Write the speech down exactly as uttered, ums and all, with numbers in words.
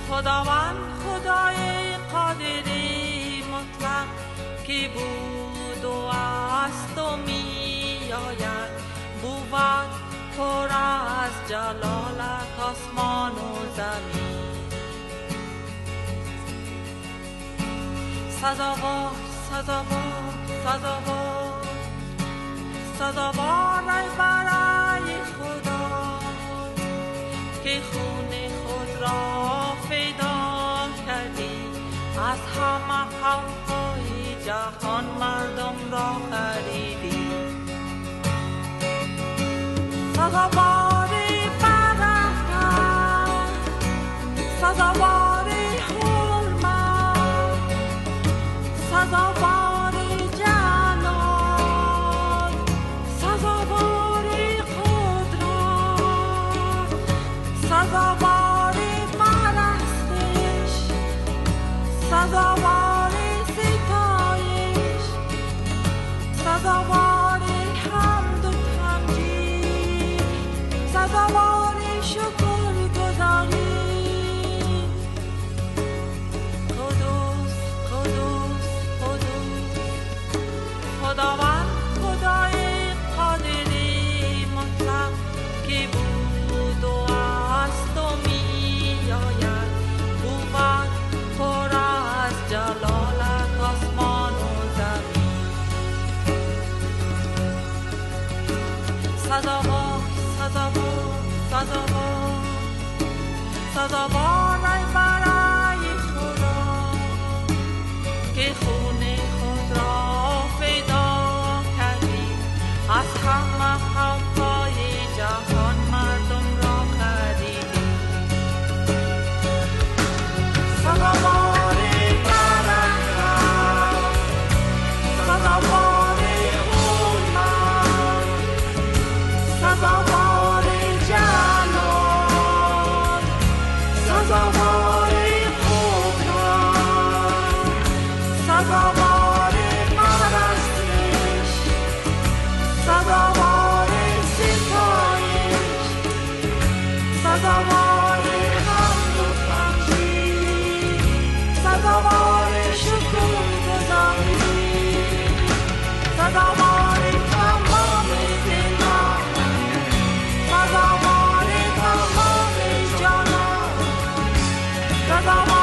خداوند خدای قادری مطلق که بود و است و می آید، بود پر از جلالت آسمان و زمین. سزاوار سزاوار سزاوار سزاوار ای برای خدا که خون خود را فدا کردی، از همه قوم‌های جهان مردم را خریدی. سزاواری برفتن، سزاواری حرمت، سزاواری جلال، سزاواری قدرت، سزاواری پرستش، سزاواری ستایش، سزاواری حمد و تمجید، سزاواری شکر گزاری. قدوس قدوس قدوس خداوند خدای قادری مطلق که بود و است و می آید، بود پر از جلالت آسمان و زمین. سزاوار سزاوار سزاوار سزاوار ای برای خدا که خون خود را فدا کردی، از همه قوم‌های جهان مردم را خریدی. سزاواری برکت، سزاواری حرمت، سزاواری جلال، سزاواری قدرت، سزاواری پرستش، سزاواری ستایش، سزاواری حمد و تمجید، سزاواری شکر گزاری، سزاواری تمام دلان، سزاواری تمام جانان، سزاواری